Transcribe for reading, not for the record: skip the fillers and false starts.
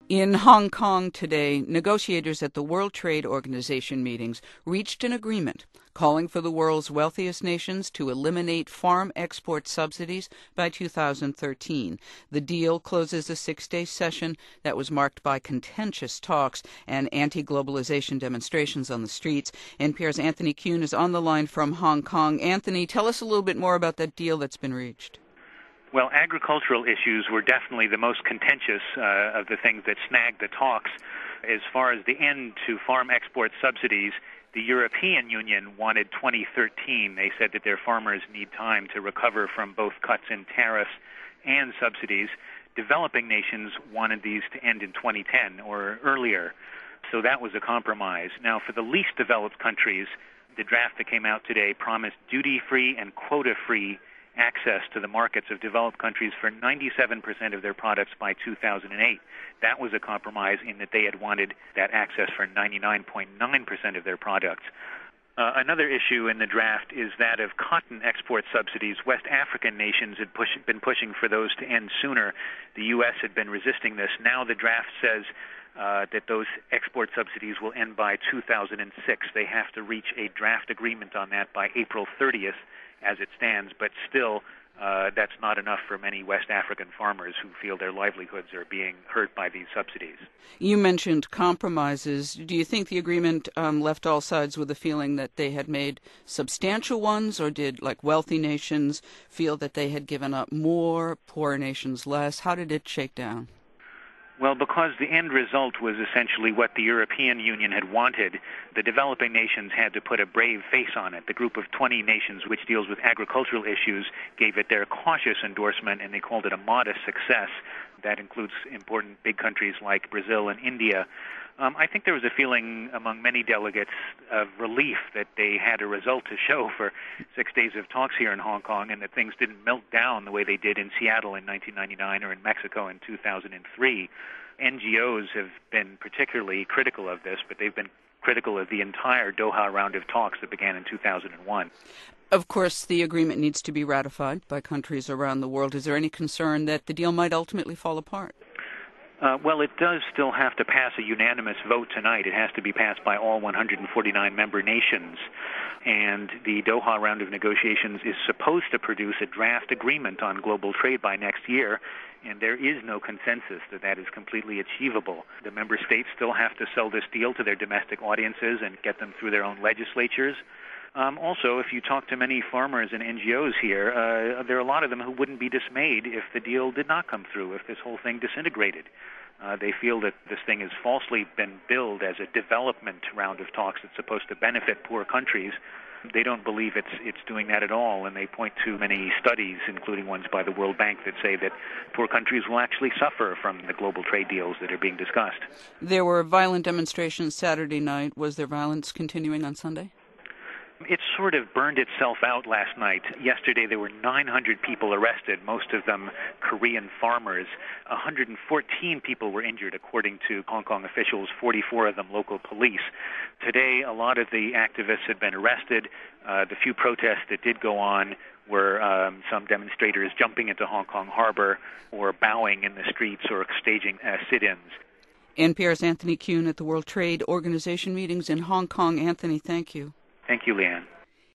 In Hong Kong today, negotiators at the World Trade Organization meetings reached an agreement calling for the world's wealthiest nations to eliminate farm export subsidies by 2013. The deal closes a 6-day session that was marked by contentious talks and anti-globalization demonstrations on the streets. NPR's Anthony Kuhn is on the line from Hong Kong. Anthony, tell us a little bit more about that deal that's been reached. Well, agricultural issues were definitely the most contentious of the things that snagged the talks. As far as the end to farm export subsidies, the European Union wanted 2013. They said that their farmers need time to recover from both cuts in tariffs and subsidies. Developing nations wanted these to end in 2010 or earlier. So that was a compromise. Now, for the least developed countries, the draft that came out today promised duty-free and quota-free access to the markets of developed countries for 97% of their products by 2008. That was a compromise in that they had wanted that access for 99.9% of their products. Another issue in the draft is that of cotton export subsidies. West African nations had been pushing for those to end sooner. The U.S. had been resisting this. Now the draft says that those export subsidies will end by 2006. They have to reach a draft agreement on that by April 30th. As it stands, but still that's not enough for many West African farmers who feel their livelihoods are being hurt by these subsidies. You mentioned compromises. Do you think the agreement left all sides with a feeling that they had made substantial ones, or did, like, wealthy nations feel that they had given up more, poorer nations less? How did it shake down? Well, because the end result was essentially what the European Union had wanted, the developing nations had to put a brave face on it. The group of 20 nations which deals with agricultural issues gave it their cautious endorsement, and they called it a modest success. That includes important big countries like Brazil and India. I think there was a feeling among many delegates of relief that they had a result to show for 6 days of talks here in Hong Kong, and that things didn't melt down the way they did in Seattle in 1999 or in Mexico in 2003. NGOs have been particularly critical of this, but they've been critical of the entire Doha round of talks that began in 2001. Of course, the agreement needs to be ratified by countries around the world. Is there any concern that the deal might ultimately fall apart? Well, it does still have to pass a unanimous vote tonight. It has to be passed by all 149 member nations. And the Doha round of negotiations is supposed to produce a draft agreement on global trade by next year, and there is no consensus that that is completely achievable. The member states still have to sell this deal to their domestic audiences and get them through their own legislatures. Also, if you talk to many farmers and NGOs here, there are a lot of them who wouldn't be dismayed if the deal did not come through, if this whole thing disintegrated. They feel that this thing has falsely been billed as a development round of talks that's supposed to benefit poor countries. They don't believe it's doing that at all, and they point to many studies, including ones by the World Bank, that say that poor countries will actually suffer from the global trade deals that are being discussed. There were violent demonstrations Saturday night. Was there violence continuing on Sunday? It sort of burned itself out last night. Yesterday there were 900 people arrested, most of them Korean farmers. 114 people were injured, according to Hong Kong officials, 44 of them local police. Today, a lot of the activists had been arrested. The few protests that did go on were some demonstrators jumping into Hong Kong harbor or bowing in the streets or staging sit-ins. NPR's Anthony Kuhn at the World Trade Organization meetings in Hong Kong. Anthony, thank you. Thank you, Leanne.